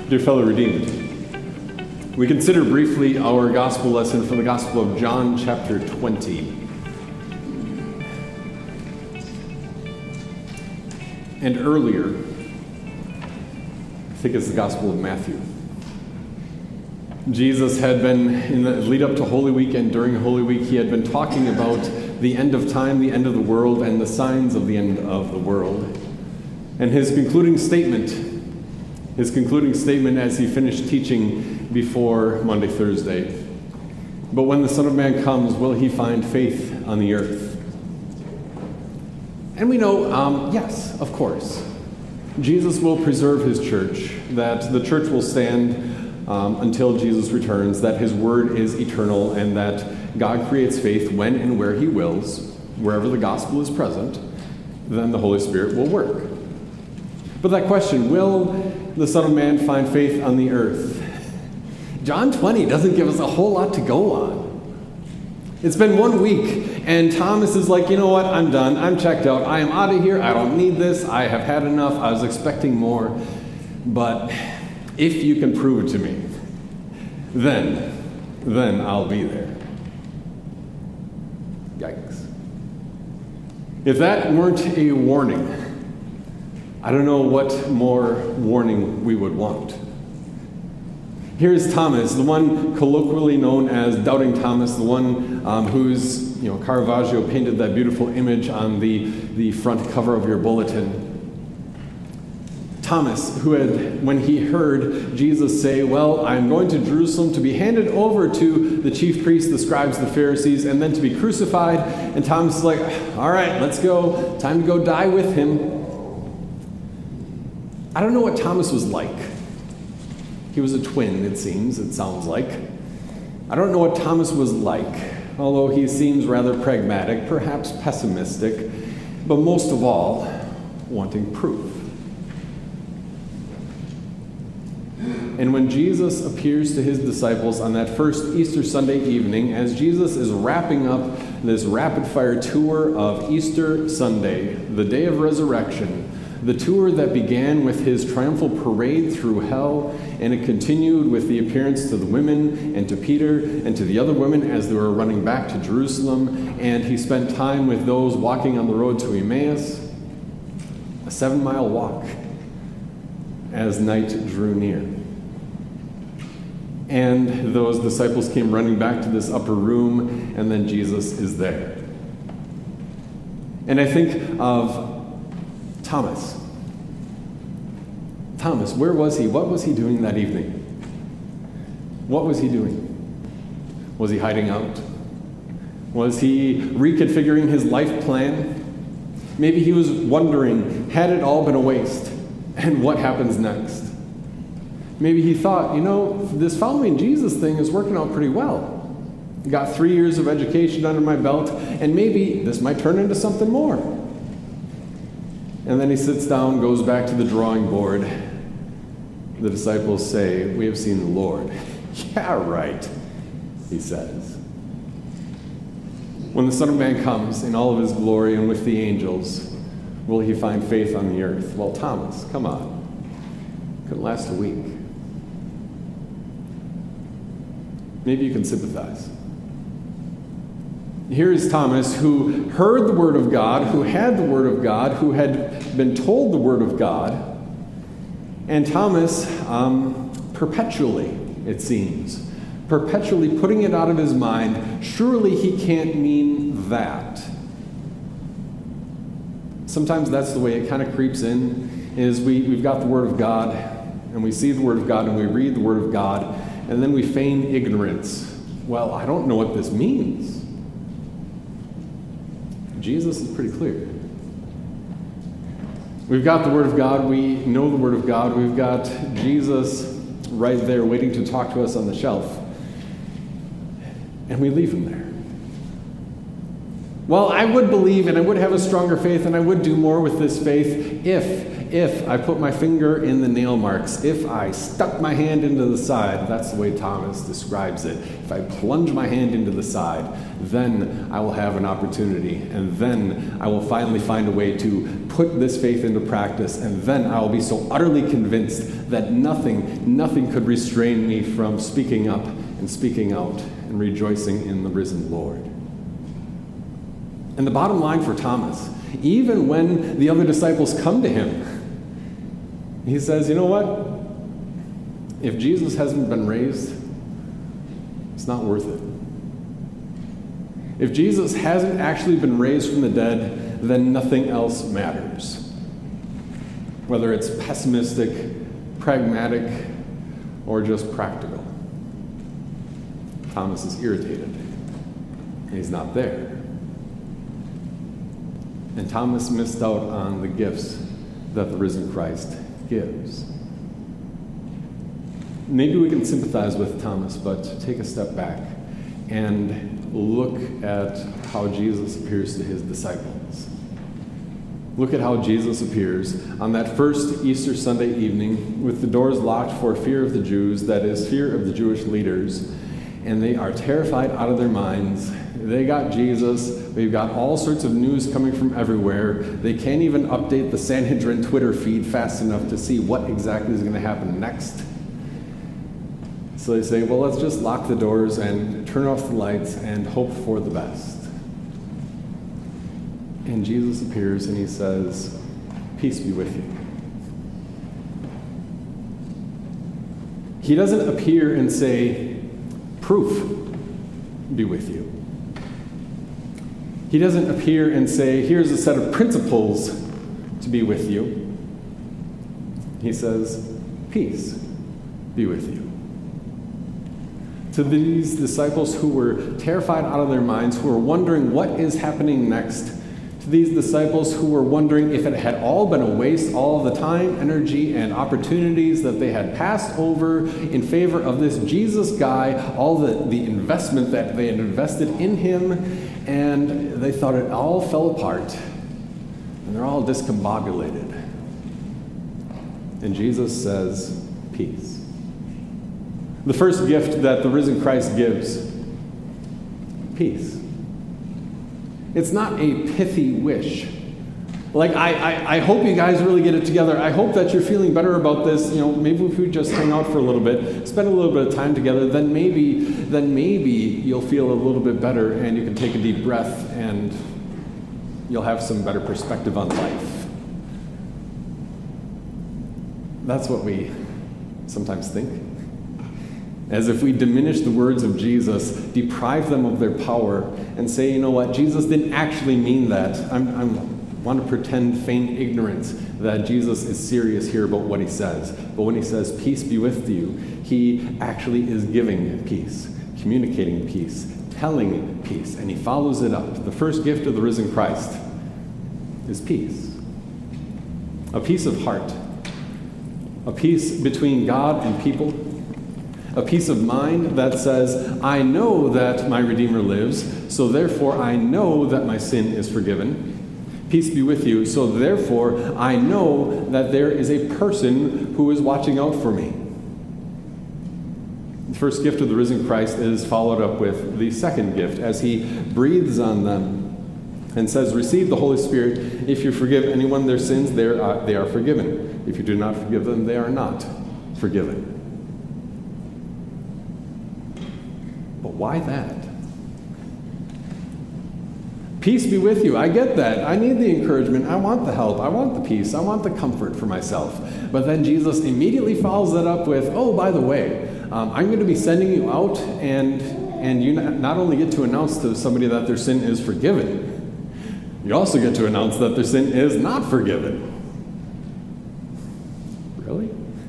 Dear fellow redeemed, we consider briefly our gospel lesson from the Gospel of John, chapter 20. And earlier, I think it's the Gospel of Matthew. Jesus had been, in the lead up to Holy Week and during Holy Week, he had been talking about the end of time, the end of the world, and the signs of the end of the world. And his concluding statement as he finished teaching before Monday, Thursday, "But when the Son of Man comes, will he find faith on the earth?" And we know, yes, of course, Jesus will preserve his church, that the church will stand until Jesus returns, that his word is eternal, and that God creates faith when and where he wills. Wherever the gospel is present, then the Holy Spirit will work. But that question, will the Son of Man find faith on the earth? John 20 doesn't give us a whole lot to go on. It's been 1 week, and Thomas is like, you know what, I'm done, I'm checked out, I am out of here, I don't need this, I have had enough, I was expecting more, but if you can prove it to me, then I'll be there. Yikes. If that weren't a warning, I don't know what more warning we would want. Here's Thomas, the one colloquially known as Doubting Thomas, the one whose, Caravaggio painted that beautiful image on the front cover of your bulletin. Thomas, who had, when he heard Jesus say, well, I'm going to Jerusalem to be handed over to the chief priests, the scribes, the Pharisees, and then to be crucified. And Thomas is like, all right, let's go. Time to go die with him. I don't know what Thomas was like. He was a twin, it sounds like. I don't know what Thomas was like, although he seems rather pragmatic, perhaps pessimistic, but most of all, wanting proof. And when Jesus appears to his disciples on that first Easter Sunday evening, as Jesus is wrapping up this rapid-fire tour of Easter Sunday, the day of resurrection, the tour that began with his triumphal parade through hell, and it continued with the appearance to the women and to Peter and to the other women as they were running back to Jerusalem, and he spent time with those walking on the road to Emmaus, a 7-mile walk, as night drew near. And those disciples came running back to this upper room, and then Jesus is there. And I think of Thomas. Thomas, where was he? What was he doing that evening? What was he doing? Was he hiding out? Was he reconfiguring his life plan? Maybe he was wondering, had it all been a waste? And what happens next? Maybe he thought, this following Jesus thing is working out pretty well. Got 3 years of education under my belt, and maybe this might turn into something more. And then he sits down, goes back to the drawing board. The disciples say, we have seen the Lord. Yeah, right, he says. When the Son of Man comes in all of his glory and with the angels, will he find faith on the earth? Well, Thomas, come on. Couldn't last a week. Maybe you can sympathize. Here is Thomas, who heard the Word of God, who had the Word of God, who had been told the Word of God. And Thomas, perpetually, it seems, perpetually putting it out of his mind, surely he can't mean that. Sometimes that's the way it kind of creeps in, is we've got the Word of God, and we see the Word of God, and we read the Word of God, and then we feign ignorance. Well, I don't know what this means. Jesus is pretty clear. We've got the Word of God. We know the Word of God. We've got Jesus right there waiting to talk to us on the shelf. And we leave him there. Well, I would believe and I would have a stronger faith and I would do more with this faith if I put my finger in the nail marks, if I stuck my hand into the side, that's the way Thomas describes it. If I plunge my hand into the side, then I will have an opportunity, and then I will finally find a way to put this faith into practice, and then I will be so utterly convinced that nothing could restrain me from speaking up and speaking out and rejoicing in the risen Lord. And the bottom line for Thomas, even when the other disciples come to him, he says, you know what? If Jesus hasn't been raised, it's not worth it. If Jesus hasn't actually been raised from the dead, then nothing else matters. Whether it's pessimistic, pragmatic, or just practical. Thomas is irritated. And he's not there. And Thomas missed out on the gifts that the risen Christ gives. Maybe we can sympathize with Thomas, but take a step back and look at how Jesus appears to his disciples. Look at how Jesus appears on that first Easter Sunday evening with the doors locked for fear of the Jews, that is, fear of the Jewish leaders, and they are terrified out of their minds. They got Jesus. They've got all sorts of news coming from everywhere. They can't even update the Sanhedrin Twitter feed fast enough to see what exactly is going to happen next. So they say, well, let's just lock the doors and turn off the lights and hope for the best. And Jesus appears and he says, peace be with you. He doesn't appear and say, proof be with you. He doesn't appear and say, here's a set of principles to be with you. He says, peace be with you. To these disciples who were terrified out of their minds, who were wondering what is happening next, to these disciples who were wondering if it had all been a waste, all the time, energy, and opportunities that they had passed over in favor of this Jesus guy, all the investment that they had invested in him, and they thought it all fell apart, and they're all discombobulated. And Jesus says, peace. The first gift that the risen Christ gives, peace. It's not a pithy wish. Like, I hope you guys really get it together. I hope that you're feeling better about this. You know, maybe if we just hang out for a little bit, spend a little bit of time together, then maybe you'll feel a little bit better and you can take a deep breath and you'll have some better perspective on life. That's what we sometimes think. As if we diminish the words of Jesus, deprive them of their power, and say, you know what, Jesus didn't actually mean that. I want to pretend feign ignorance that Jesus is serious here about what he says. But when he says, peace be with you, he actually is giving peace, communicating peace, telling peace, and he follows it up. The first gift of the risen Christ is peace. A peace of heart, a peace between God and people, a peace of mind that says, I know that my Redeemer lives, so therefore I know that my sin is forgiven. Peace be with you, so therefore I know that there is a person who is watching out for me. The first gift of the risen Christ is followed up with the second gift as he breathes on them and says, receive the Holy Spirit. If you forgive anyone their sins, they are forgiven. If you do not forgive them, they are not forgiven. But why that? Peace be with you. I get that. I need the encouragement. I want the help. I want the peace. I want the comfort for myself. But then Jesus immediately follows that up with, oh, by the way, I'm going to be sending you out, and you not only get to announce to somebody that their sin is forgiven, you also get to announce that their sin is not forgiven. Really?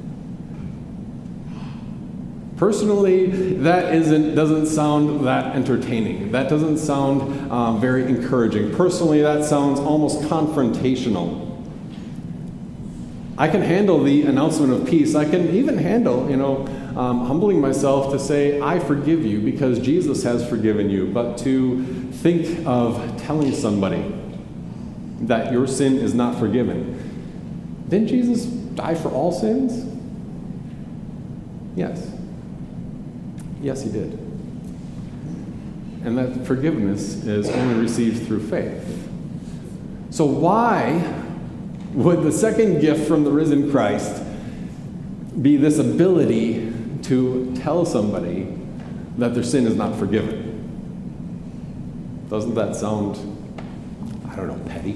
Personally, that doesn't sound that entertaining. That doesn't sound very encouraging. Personally, that sounds almost confrontational. I can handle the announcement of peace. I can even handle, humbling myself to say, I forgive you because Jesus has forgiven you. But to think of telling somebody that your sin is not forgiven, Didn't Jesus die for all sins? Yes. Yes, he did. And that forgiveness is only received through faith. So why would the second gift from the risen Christ be this ability to tell somebody that their sin is not forgiven? Doesn't that sound, I don't know, petty?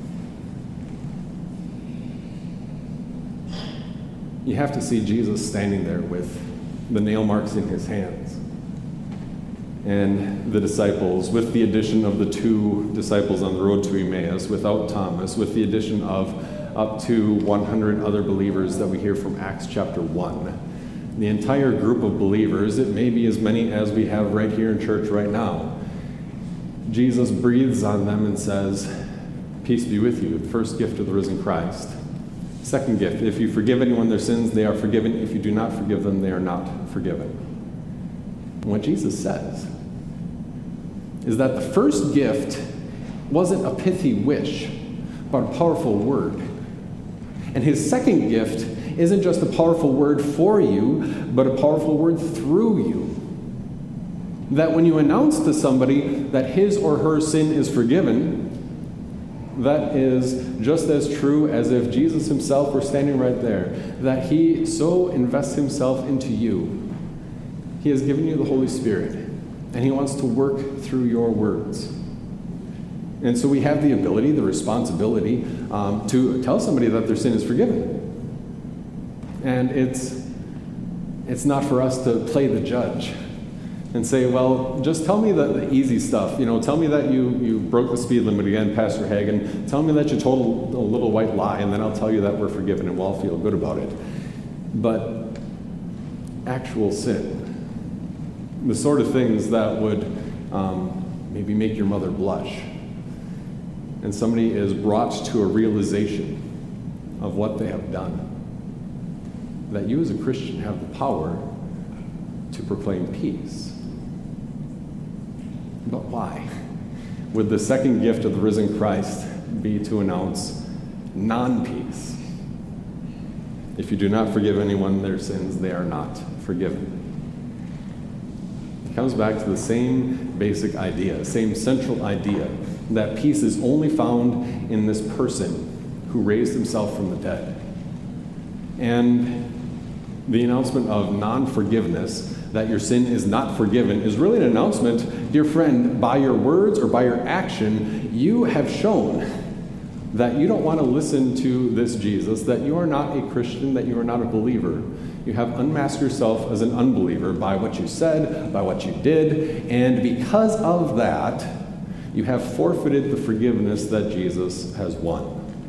You have to see Jesus standing there with the nail marks in his hands. And the disciples, with the addition of the 2 disciples on the road to Emmaus, without Thomas, with the addition of up to 100 other believers that we hear from Acts chapter 1. The entire group of believers, it may be as many as we have right here in church right now. Jesus breathes on them and says, "Peace be with you," the first gift of the risen Christ. Second gift, if you forgive anyone their sins, they are forgiven. If you do not forgive them, they are not forgiven. And what Jesus says is that the first gift wasn't a pithy wish, but a powerful word. And his second gift isn't just a powerful word for you, but a powerful word through you. That when you announce to somebody that his or her sin is forgiven, that is just as true as if Jesus himself were standing right there. That he so invests himself into you. He has given you the Holy Spirit, and he wants to work through your words. And so we have the ability, the responsibility, to tell somebody that their sin is forgiven. And it's not for us to play the judge and say, well, just tell me the easy stuff. Tell me that you broke the speed limit again, Pastor Hagen. Tell me that you told a little white lie, and then I'll tell you that we're forgiven and we'll all feel good about it. But actual sin, the sort of things that would maybe make your mother blush, and somebody is brought to a realization of what they have done, that you as a Christian have the power to proclaim peace. But why would the second gift of the risen Christ be to announce non-peace? If you do not forgive anyone their sins, they are not forgiven. It comes back to the same basic idea, same central idea, that peace is only found in this person who raised himself from the dead. And the announcement of non-forgiveness, that your sin is not forgiven, is really an announcement, dear friend, by your words or by your action, you have shown that you don't want to listen to this Jesus, that you are not a Christian, that you are not a believer. You have unmasked yourself as an unbeliever by what you said, by what you did, and because of that, you have forfeited the forgiveness that Jesus has won.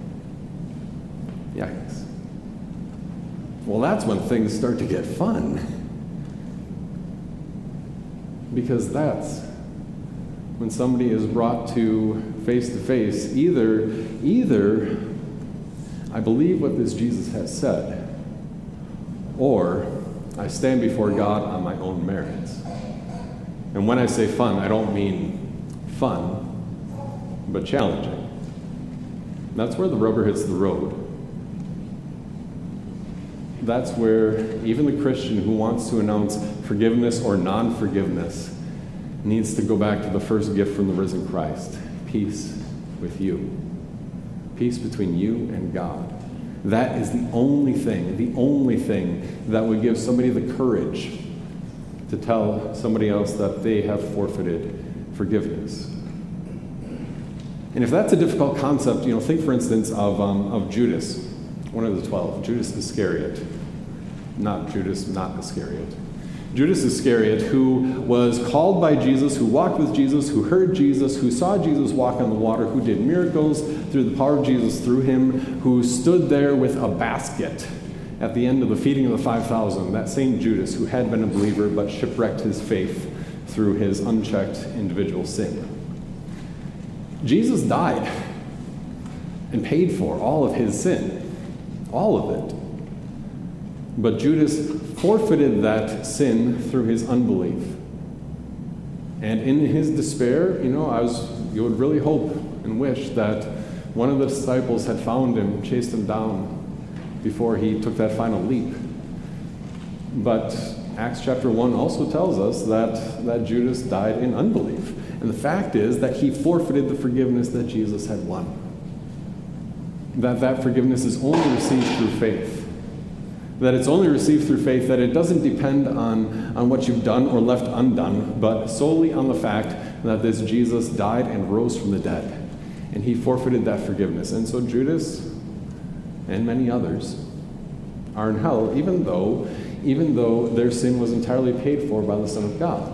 Yikes. Well, that's when things start to get fun. Because that's when somebody is brought to face, either I believe what this Jesus has said, or I stand before God on my own merits. And when I say fun, I don't mean fun, but challenging. That's where the rubber hits the road. That's where even the Christian who wants to announce forgiveness or non-forgiveness needs to go back to the first gift from the risen Christ, peace with you. Peace between you and God. That is the only thing that would give somebody the courage to tell somebody else that they have forfeited forgiveness. And if that's a difficult concept, think for instance of Judas, one of the 12, Judas Iscariot. Not Iscariot. Judas Iscariot, who was called by Jesus, who walked with Jesus, who heard Jesus, who saw Jesus walk on the water, who did miracles through the power of Jesus through him, who stood there with a basket at the end of the feeding of the 5,000, that same Judas who had been a believer but shipwrecked his faith through his unchecked individual sin. Jesus died and paid for all of his sin. All of it. But Judas forfeited that sin through his unbelief. And in his despair, you would really hope and wish that one of the disciples had found him, chased him down, before he took that final leap. But Acts chapter 1 also tells us that Judas died in unbelief. And the fact is that he forfeited the forgiveness that Jesus had won. That forgiveness is only received through faith. That it's only received through faith, that it doesn't depend on what you've done or left undone, but solely on the fact that this Jesus died and rose from the dead. And he forfeited that forgiveness. And so Judas and many others are in hell, even though their sin was entirely paid for by the Son of God.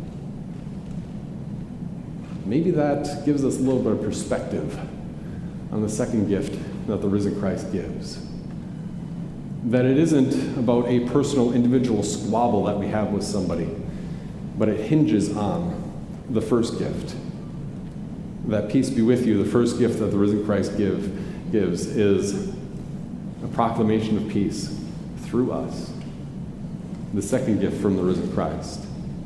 Maybe that gives us a little bit of perspective on the second gift that the risen Christ gives. That it isn't about a personal, individual squabble that we have with somebody, but it hinges on the first gift. That peace be with you, the first gift that the risen Christ gives is a proclamation of peace through us. The second gift from the risen Christ.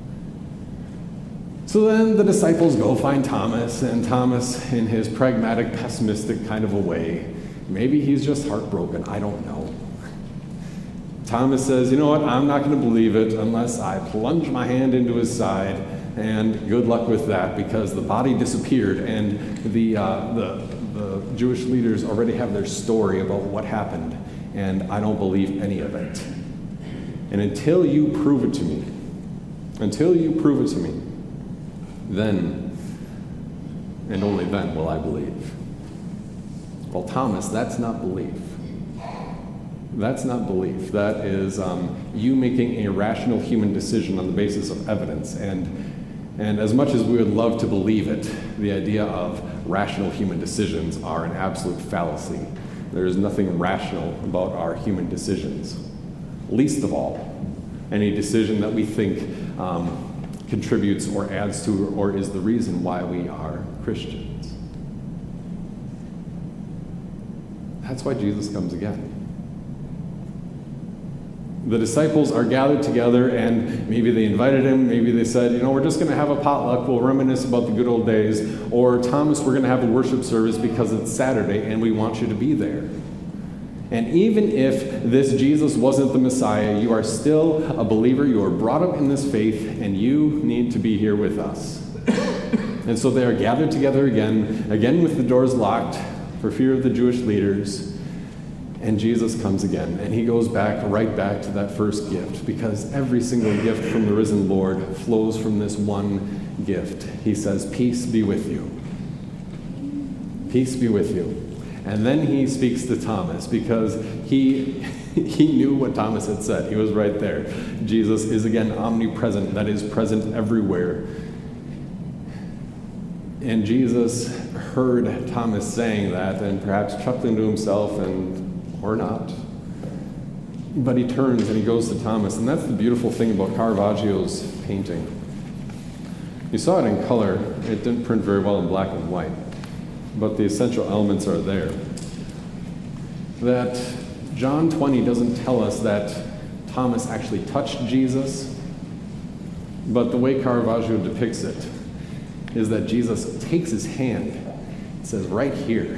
So then the disciples go find Thomas, and Thomas, in his pragmatic, pessimistic kind of a way, maybe he's just heartbroken, I don't know. Thomas says, you know what, I'm not going to believe it unless I plunge my hand into his side, and good luck with that, because the body disappeared, and the Jewish leaders already have their story about what happened, and I don't believe any of it. And until you prove it to me, then, and only then, will I believe. Well, Thomas, that's not belief. That's not belief. That is you making a rational human decision on the basis of evidence. And as much as we would love to believe it, the idea of rational human decisions are an absolute fallacy. There is nothing rational about our human decisions. Least of all, any decision that we think contributes or adds to or is the reason why we are Christians. That's why Jesus comes again. The disciples are gathered together, and maybe they invited him, maybe they said, we're just going to have a potluck, we'll reminisce about the good old days, or Thomas, we're going to have a worship service because it's Saturday and we want you to be there. And even if this Jesus wasn't the Messiah, you are still a believer, you are brought up in this faith, and you need to be here with us. And so they are gathered together again with the doors locked for fear of the Jewish leaders. And Jesus comes again, and he goes right back to that first gift, because every single gift from the risen Lord flows from this one gift. He says, peace be with you. Peace be with you. And then he speaks to Thomas, because he knew what Thomas had said. He was right there. Jesus is again omnipresent, that is present everywhere. And Jesus heard Thomas saying that, and perhaps chuckling to himself, or not. But he turns and he goes to Thomas, and that's the beautiful thing about Caravaggio's painting. You saw it in color. It didn't print very well in black and white, but the essential elements are there. That John 20 doesn't tell us that Thomas actually touched Jesus, but the way Caravaggio depicts it is that Jesus takes his hand. It says, right here.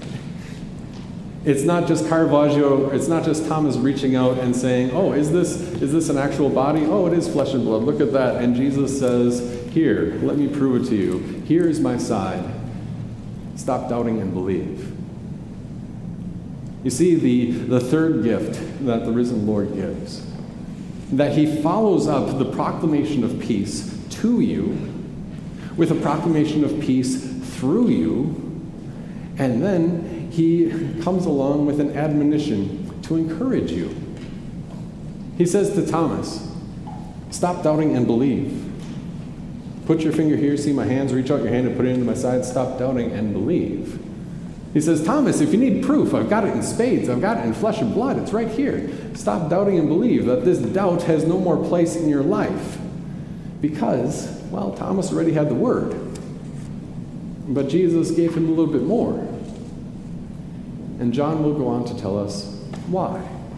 It's not just Caravaggio, it's not just Thomas reaching out and saying, oh, is this an actual body? Oh, it is flesh and blood, look at that. And Jesus says, here, let me prove it to you. Here is my side. Stop doubting and believe. You see, the third gift that the risen Lord gives, that he follows up the proclamation of peace to you with a proclamation of peace through you, and then he comes along with an admonition to encourage you. He says to Thomas, stop doubting and believe. Put your finger here, see my hands, reach out your hand and put it into my side, stop doubting and believe. He says, Thomas, if you need proof, I've got it in spades, I've got it in flesh and blood, it's right here. Stop doubting and believe that this doubt has no more place in your life. Because, well, Thomas already had the word. But Jesus gave him a little bit more. And John will go on to tell us why.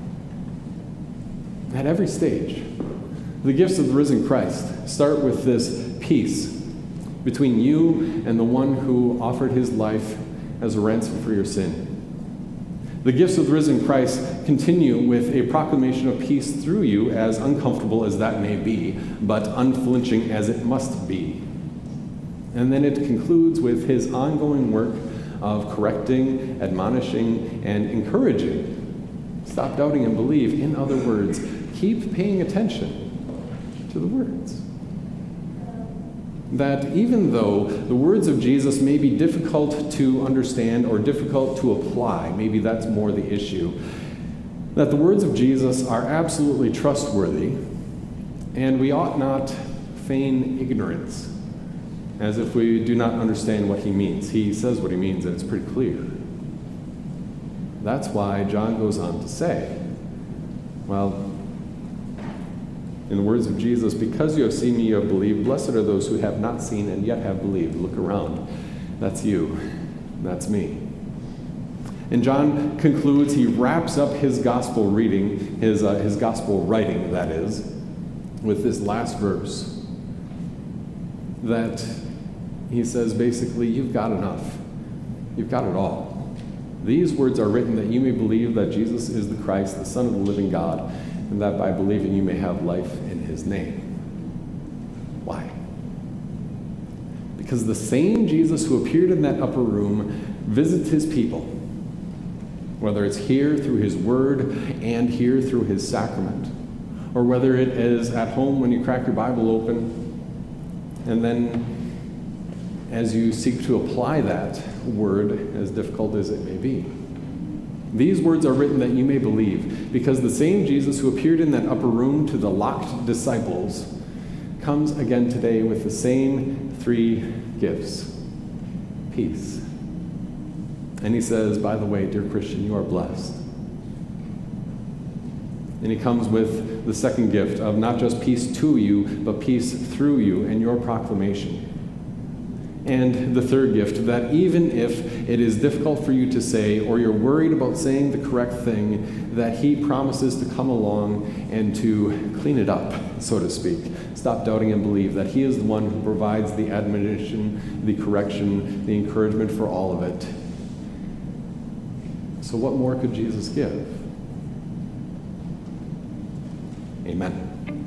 At every stage, the gifts of the risen Christ start with this peace between you and the one who offered his life as a ransom for your sin. The gifts of the risen Christ continue with a proclamation of peace through you, as uncomfortable as that may be, but unflinching as it must be. And then it concludes with his ongoing work of correcting, admonishing, and encouraging. Stop doubting and believe. In other words, keep paying attention to the words. That even though the words of Jesus may be difficult to understand or difficult to apply, maybe that's more the issue, that the words of Jesus are absolutely trustworthy, and we ought not feign ignorance as if we do not understand what he means. He says what he means, and it's pretty clear. That's why John goes on to say, well, in the words of Jesus, because you have seen me, you have believed. Blessed are those who have not seen and yet have believed. Look around. That's you. That's me. And John concludes, he wraps up his gospel reading, his gospel writing, that is, with this last verse. That he says, basically, you've got enough. You've got it all. These words are written that you may believe that Jesus is the Christ, the Son of the living God, and that by believing you may have life in his name. Why? Because the same Jesus who appeared in that upper room visits his people, whether it's here through his word and here through his sacrament, or whether it is at home when you crack your Bible open, and then as you seek to apply that word, as difficult as it may be. These words are written that you may believe, because the same Jesus who appeared in that upper room to the locked disciples comes again today with the same three gifts. Peace. And he says, by the way, dear Christian, you are blessed. And he comes with the second gift of not just peace to you, but peace through you and your proclamation. And the third gift, that even if it is difficult for you to say, or you're worried about saying the correct thing, that he promises to come along and to clean it up, so to speak. Stop doubting and believe that he is the one who provides the admonition, the correction, the encouragement for all of it. So what more could Jesus give? Amen.